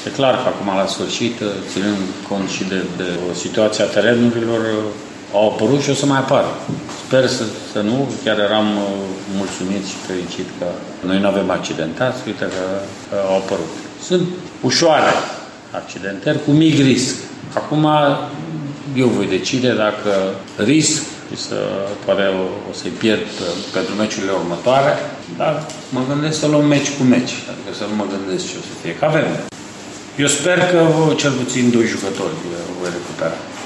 Este clar că acum, la sfârșit, ținând cont și de situația terenurilor, au apărut și o să mai apară. Sper să nu, chiar eram mulțumit și fericit că noi nu avem accidentați, uite că au apărut. Sunt ușoare accidentări cu mic risc. Acum eu voi decide dacă risc poate o să-i pierd pentru meciurile următoare, dar mă gândesc să luăm meci cu meci, adică să nu mă gândesc ce o să fie, că avem. Eu sper că cel puțin 2 jucători voi recupera.